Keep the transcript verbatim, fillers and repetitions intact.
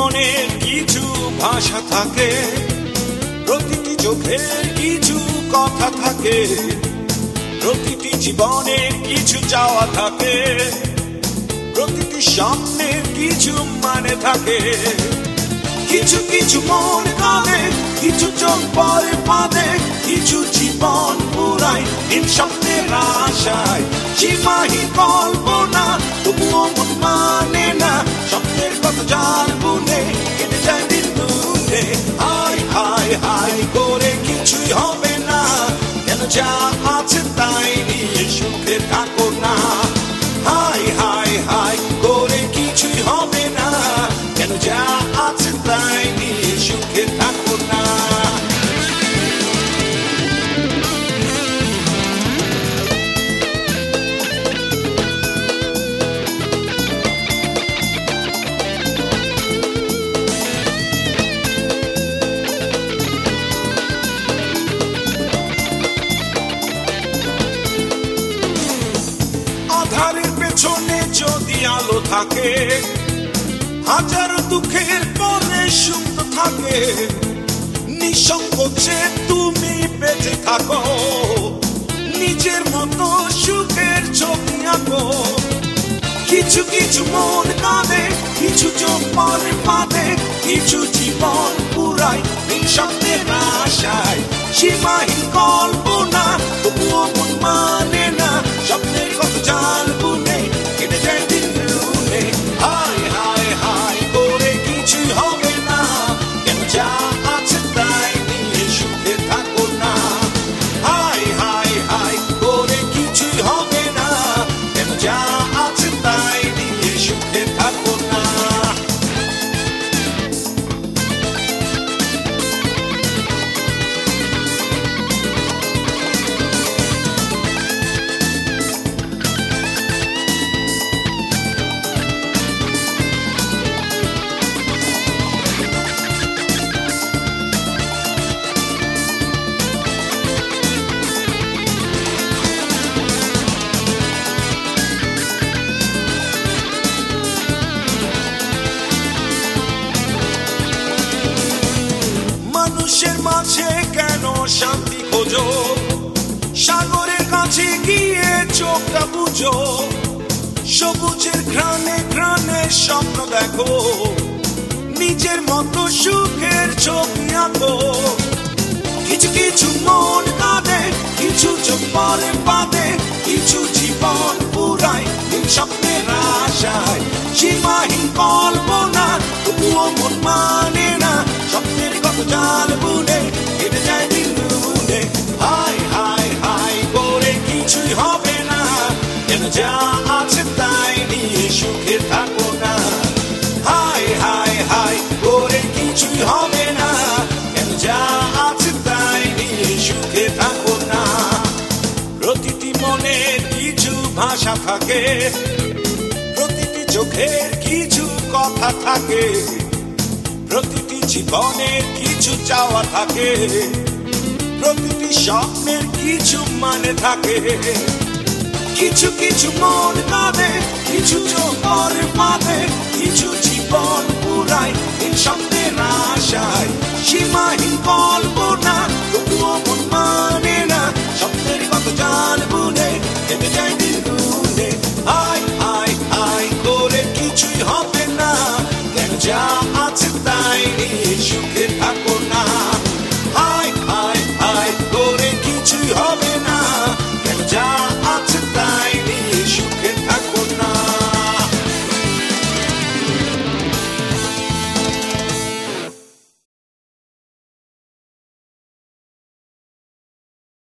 মনের কিছু ভাষা থাকে, প্রতিটি চোখের কিছু কথা থাকে, প্রতিটি জীবনের কিছু চাওয়া থাকে, প্রতিটি স্বপ্নের কিছু মানে থাকে। কিছু কিছু মন কাঁদে, কিছু চোখ পরে পাদে, কিছু জীবন পুরায় নীল স্বপ্নের আশায়। সীমাহীন কল্পনা তবুও মন মানে না, স্বপ্নের কথা যার বুনে কেটে যায় দিন গুনে। হায় হায় হায় করে কিছুই হবে না, কেন যা আছে তাই নিয়ে সুখে থাকো না। হায় হায় হায় করে কিছুই হবে না, কেন যা আছে তাই নিয়ে সুখে থাকো না। আধারের পেছনে যদি আলো থাকে, হাজারো দুঃখের পরে সুখ থাকে। নিঃসংকোচে তুমি বেঁচে থাকো, নিজের মতো সুখের ছবি আঁকো। কিছু কিছু মন কাঁদে, কিছু চোখ পরে পাদে, কিছু জীবন পুরায় নীল স্বপ্নের আশায়। সীমাহীন কল্পনা তবুও মন মানে না, স্বপ্নের কত জাল বুনে কেটে যায় দিন গুনে। হায় হায় হায় করে কিছুই হবে না, কেন যা আছে তাই নিয়ে সুখে থাকো না। হায় হায় হায় করে কিছুই হবে না, কেন যা আছে তাই নিয়ে সুখে থাকো না। মানুষের মাঝে কেন শান্তি খোঁজো, সাগরের কাছে গিয়ে চোখটা বুঝো। সবুজের ঘ্রাণে ঘ্রাণে স্বপ্ন দেখো, নিজের মতো সুখের ছবি আঁকো। কিছু কিছু মন কাঁদে, কিছু চোখ পরে পাদে, কিছু জীবন পুরায় নীল স্বপ্নের আশায়। সীমাহীন কল্পনা তবুও মন মানে না, স্বপ্নের কত জাল বুনে কেটে যায় দিন গুনে। হায় হায় হায় করে কিছুই হবে না, কেন যা আছে তাই নিয়ে সুখে থাকো না। হায় হায় হায় করে কিছুই হবে না, কেন যা আছে তাই নিয়ে সুখে থাকো না। প্রতিটি মনের কিছু ভাষা থাকে, প্রতিটি চোখের কিছু কথা থাকে, প্রতিটি জীবনের কিছু চাওয়া থাকে, প্রতিটি স্বপ্নের কিছু মানে থাকে। কিছু কিছু মন কাঁদে, কিছু চোখ পরে পাদে, কিছু জীবন পুরায় নীল স্বপ্নের আশায়। সীমাহীন কল্পনা